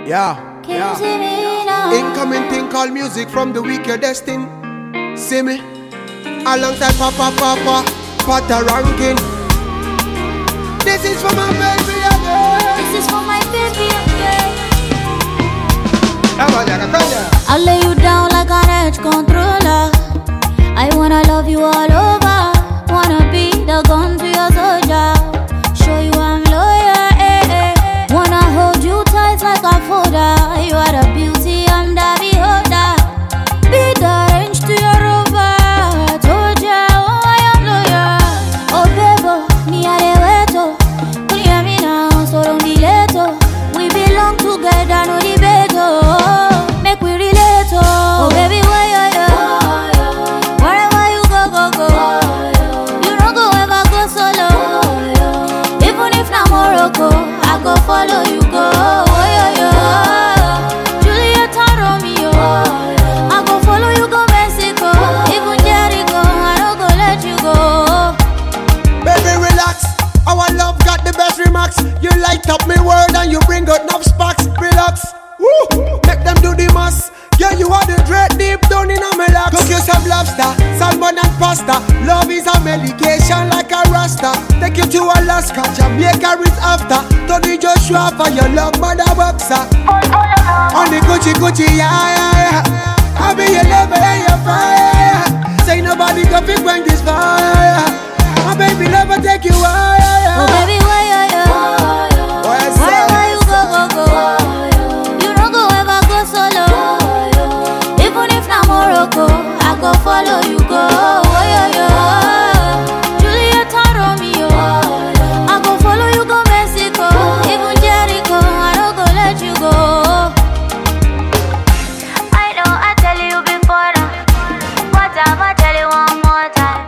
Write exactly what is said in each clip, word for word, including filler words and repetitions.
Yeah, Can yeah. you see me now? Incoming thing called music from the weak you're destined. See me? Alongside Papa Papa, Pata ranking. This is for my baby again. This is for my baby again. I'll I'll lay you down like an edge controller. I wanna love you all over. Wanna be the gun to your soldier. Show you I'm loyal, eh, eh. Wanna hold you tight like a folder. You are the beauty, I'm the beholder. Be the range to your rover. Told ya, oh I am loyal. Oh baby, me a de weto. Clear me now, so don't be late. Oh. We belong together, no debate. Oh. Make we relate. Oh, oh baby, why you you? Wherever you go, go, go. You don't go ever go solo. Even if na Morocco, I go follow you go. Oh, yo, yo. Juliet and Romeo, I go follow you go Mexico. Even Jericho, I don't go let you go. Baby, relax. Our love got the best remarks. You light up me world and you bring out enough sparks. Relax. Woo. Make them do the mass. Yeah, you are the dread deep down in a melax. Cook yourself lobster, salmon and pasta. Love is a medication like a rasta. Take you to Alaska, Jamaica is after. Tony Joshua for your love, mother boxer. On the Gucci Gucci, yeah, yeah, yeah. I be your lover and your fire. Say nobody can fit when this fire. My baby never take you higher. Oh baby, why you you? Wherever you go, go, go. You don't go ever go solo. Even if na Morocco, I go follow you go. Oh yo yo. Juliet and Romeo, I go follow you go Mexico. Even Jericho, I don't go let you go. I know I tell you before now, but I'ma tell you one more time.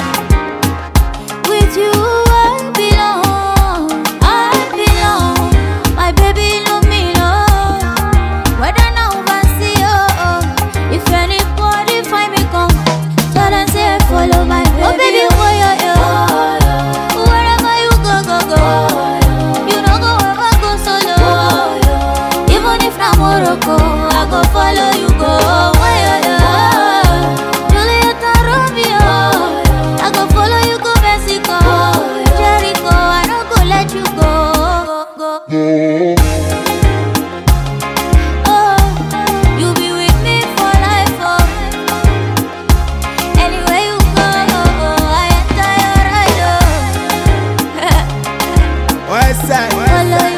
With you I belong, I belong. My baby love me love. Whether now I see you, if anybody find me come, tell them say follow my baby. Oh baby, oh yo yo. Wherever you go, go, go. You don't go ever go solo. Even if na Morocco, I go follow you go. Oh yo yo. Juliet and Romeo, I go follow you go Mexico. Jericho, I don't go let you go. Go, go. Oh, you be with me for life. Oh, anywhere you go, I enter your ride. Oh, West side. follow